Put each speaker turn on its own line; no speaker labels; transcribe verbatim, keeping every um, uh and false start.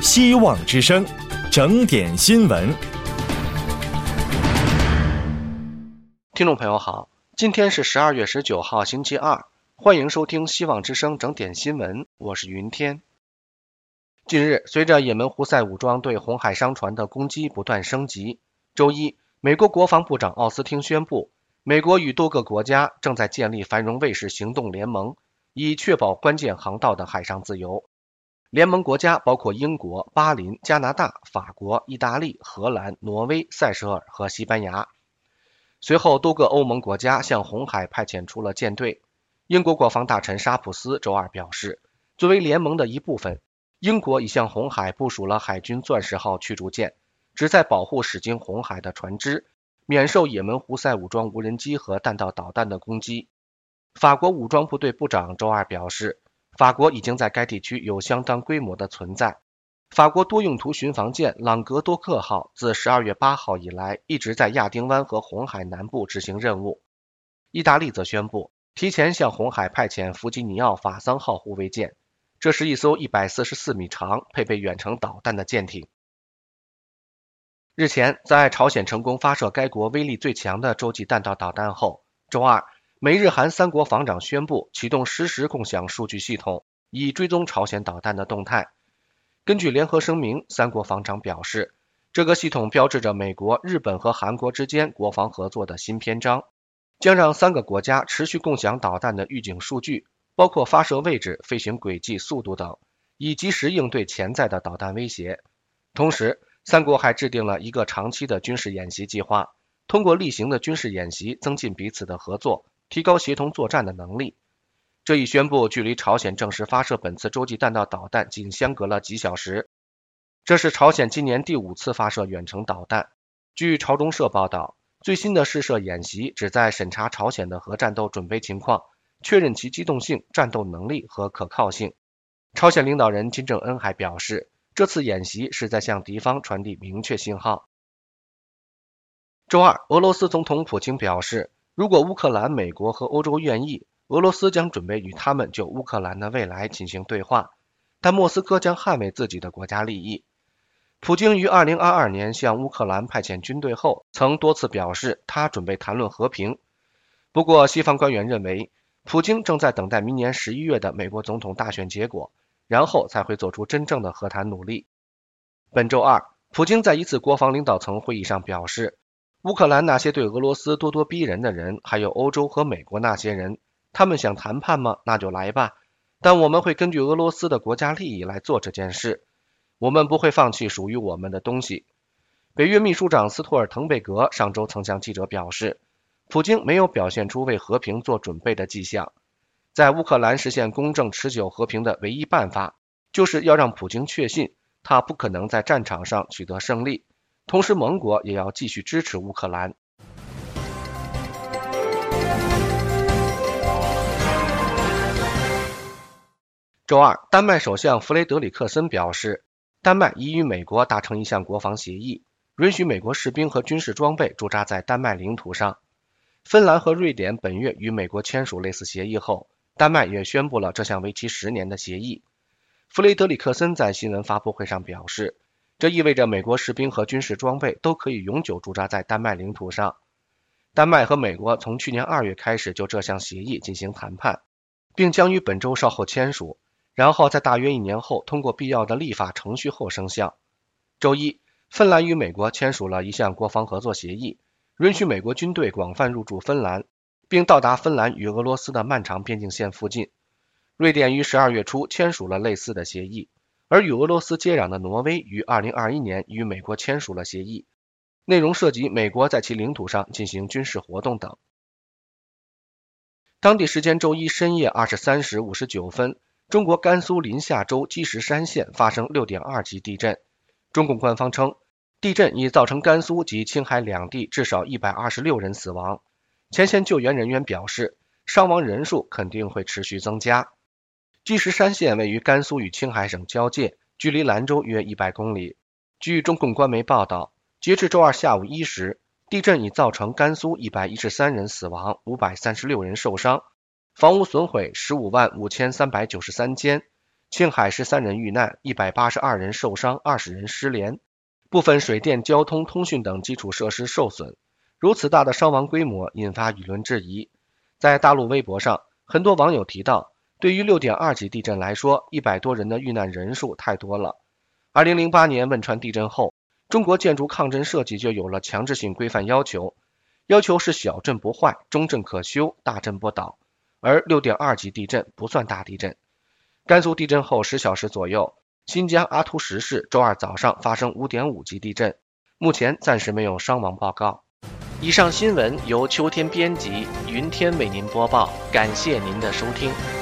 希望之声，整点新闻。
听众朋友好，今天是十二月十九号星期二，欢迎收听希望之声整点新闻，我是云天。近日，随着也门胡塞武装对红海商船的攻击不断升级，周一，美国国防部长奥斯汀宣布，美国与多个国家正在建立繁荣卫士行动联盟，以确保关键航道的海上自由。联盟国家包括英国、巴林、加拿大、法国、意大利、荷兰、挪威、塞舌尔和西班牙。随后，多个欧盟国家向红海派遣出了舰队。英国国防大臣沙普斯周二表示，作为联盟的一部分，英国已向红海部署了海军钻石号驱逐舰，旨在保护驶经红海的船只，免受也门胡塞武装无人机和弹道导弹的攻击。法国武装部队部长周二表示，法国已经在该地区有相当规模的存在。法国多用途巡防舰朗格多克号自十二月八号以来一直在亚丁湾和红海南部执行任务。意大利则宣布提前向红海派遣弗吉尼奥法桑号护卫舰，这是一艘一百四十四米长、配备远程导弹的舰艇。日前，在朝鲜成功发射该国威力最强的洲际弹道导弹后，周二，美日韩三国防长宣布启动实时共享数据系统，以追踪朝鲜导弹的动态。根据联合声明，三国防长表示，这个系统标志着美国、日本和韩国之间国防合作的新篇章，将让三个国家持续共享导弹的预警数据，包括发射位置、飞行轨迹、速度等，以及时应对潜在的导弹威胁。同时，三国还制定了一个长期的军事演习计划，通过例行的军事演习增进彼此的合作，提高协同作战的能力。这一宣布距离朝鲜正式发射本次洲际弹道导弹仅相隔了几小时。这是朝鲜今年第五次发射远程导弹。据朝中社报道，最新的试射演习旨在审查朝鲜的核战斗准备情况，确认其机动性、战斗能力和可靠性。朝鲜领导人金正恩还表示，这次演习是在向敌方传递明确信号。周二，俄罗斯总统普京表示，如果乌克兰、美国和欧洲愿意，俄罗斯将准备与他们就乌克兰的未来进行对话，但莫斯科将捍卫自己的国家利益。普京于二零二二年向乌克兰派遣军队后，曾多次表示他准备谈论和平。不过，西方官员认为，普京正在等待明年十一月的美国总统大选结果，然后才会做出真正的和谈努力。本周二，普京在一次国防领导层会议上表示，乌克兰那些对俄罗斯咄咄逼人的人，还有欧洲和美国那些人，他们想谈判吗？那就来吧。但我们会根据俄罗斯的国家利益来做这件事。我们不会放弃属于我们的东西。北约秘书长斯托尔滕贝格上周曾向记者表示，普京没有表现出为和平做准备的迹象。在乌克兰实现公正持久和平的唯一办法，就是要让普京确信他不可能在战场上取得胜利，同时盟国也要继续支持乌克兰。周二，丹麦首相弗雷德里克森表示，丹麦已与美国达成一项国防协议，允许美国士兵和军事装备驻扎在丹麦领土上。芬兰和瑞典本月与美国签署类似协议后，丹麦也宣布了这项为期十年的协议。弗雷德里克森在新闻发布会上表示，这意味着美国士兵和军事装备都可以永久驻扎在丹麦领土上。丹麦和美国从去年二月开始就这项协议进行谈判，并将于本周稍后签署，然后在大约一年后通过必要的立法程序后生效。周一，芬兰与美国签署了一项国防合作协议，允许美国军队广泛入驻芬兰，并到达芬兰与俄罗斯的漫长边境线附近。瑞典于十二月初签署了类似的协议，而与俄罗斯接壤的挪威于二零二一年与美国签署了协议，内容涉及美国在其领土上进行军事活动等。当地时间周一深夜二十三时五十九分，中国甘肃临夏州积石山县发生 六点二 级地震。中共官方称，地震已造成甘肃及青海两地至少一百二十六人死亡。前线救援人员表示，伤亡人数肯定会持续增加。积石山县位于甘肃与青海省交界，距离兰州约一百公里。据中共官媒报道，截至周二下午一时，地震已造成甘肃一百一十三人死亡，五百三十六人受伤，房屋损毁十五万五千三百九十三间， 青海十三人遇难，一百八十二人受伤，二十人失联，部分水电、交通、通讯等基础设施受损。如此大的伤亡规模引发舆论质疑。在大陆微博上，很多网友提到，对于 六点二 级地震来说，一百多人的遇难人数太多了。二零零八年汶川地震后，中国建筑抗震设计就有了强制性规范要求，要求是小震不坏，中震可修，大震不倒，而 六点二 级地震不算大地震。甘肃地震后十小时左右，新疆阿图什市周二早上发生 五点五 级地震，目前暂时没有伤亡报告。以上新闻由秋天编辑，云天为您播报，感谢您的收听。